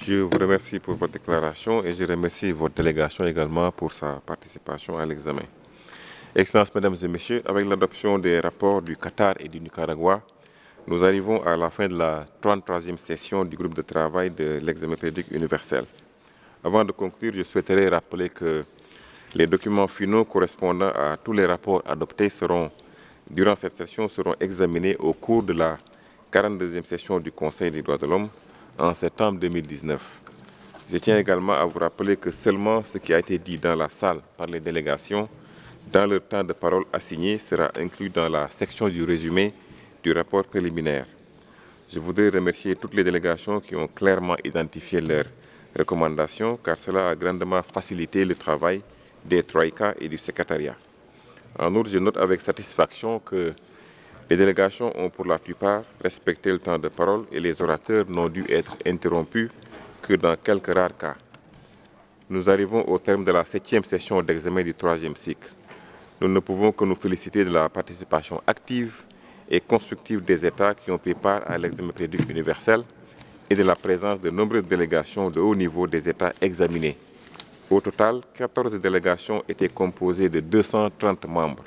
Je vous remercie pour votre déclaration et je remercie votre délégation également pour sa participation à l'examen. Excellences, Mesdames et Messieurs, avec l'adoption des rapports du Qatar et du Nicaragua, nous arrivons à la fin de la 33e session du groupe de travail de l'examen périodique universel. Avant de conclure, je souhaiterais rappeler que les documents finaux correspondant à tous les rapports adoptés durant cette session seront examinés au cours de la 42e session du Conseil des droits de l'homme en septembre 2019. Je tiens également à vous rappeler que seulement ce qui a été dit dans la salle par les délégations dans leur temps de parole assigné sera inclus dans la section du résumé du rapport préliminaire. Je voudrais remercier toutes les délégations qui ont clairement identifié leurs recommandations car cela a grandement facilité le travail des Troïkas et du secrétariat. En outre, je note avec satisfaction que les délégations ont pour la plupart respecté le temps de parole et les orateurs n'ont dû être interrompus que dans quelques rares cas. Nous arrivons au terme de la 7e session d'examen du 3e cycle. Nous ne pouvons que nous féliciter de la participation active et constructive des États qui ont pris part à l'examen périodique universel et de la présence de nombreuses délégations de haut niveau des États examinés. Au total, 14 délégations étaient composées de 230 membres.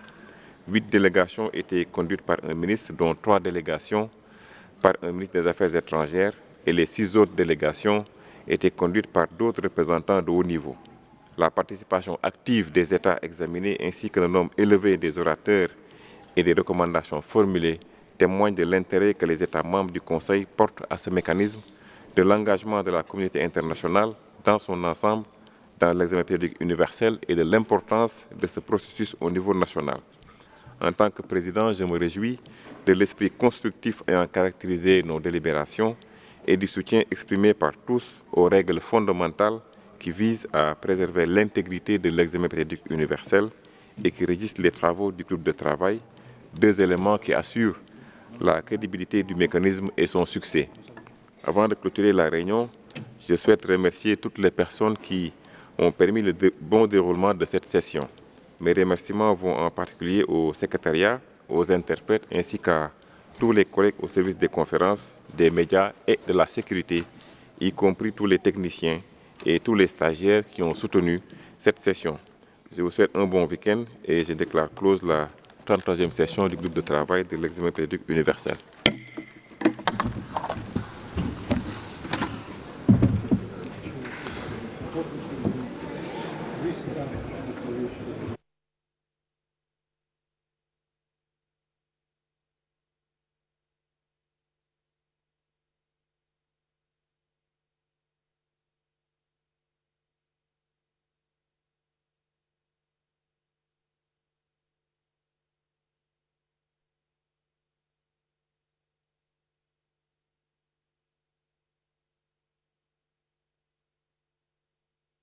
8 délégations étaient conduites par un ministre, dont 3 délégations par un ministre des Affaires étrangères, et les 6 autres délégations étaient conduites par d'autres représentants de haut niveau. La participation active des États examinés ainsi que le nombre élevé des orateurs et des recommandations formulées témoignent de l'intérêt que les États membres du Conseil portent à ce mécanisme, de l'engagement de la communauté internationale dans son ensemble dans l'examen périodique universel et de l'importance de ce processus au niveau national. En tant que président, je me réjouis de l'esprit constructif ayant caractérisé nos délibérations et du soutien exprimé par tous aux règles fondamentales qui visent à préserver l'intégrité de l'examen périodique universel et qui régissent les travaux du groupe de travail, 2 éléments qui assurent la crédibilité du mécanisme et son succès. Avant de clôturer la réunion, je souhaite remercier toutes les personnes qui ont permis le bon déroulement de cette session. Mes remerciements vont en particulier au secrétariat, aux interprètes ainsi qu'à tous les collègues au service des conférences, des médias et de la sécurité, y compris tous les techniciens et tous les stagiaires qui ont soutenu cette session. Je vous souhaite un bon week-end et je déclare close la 33e session du groupe de travail de l'examen périodique universel.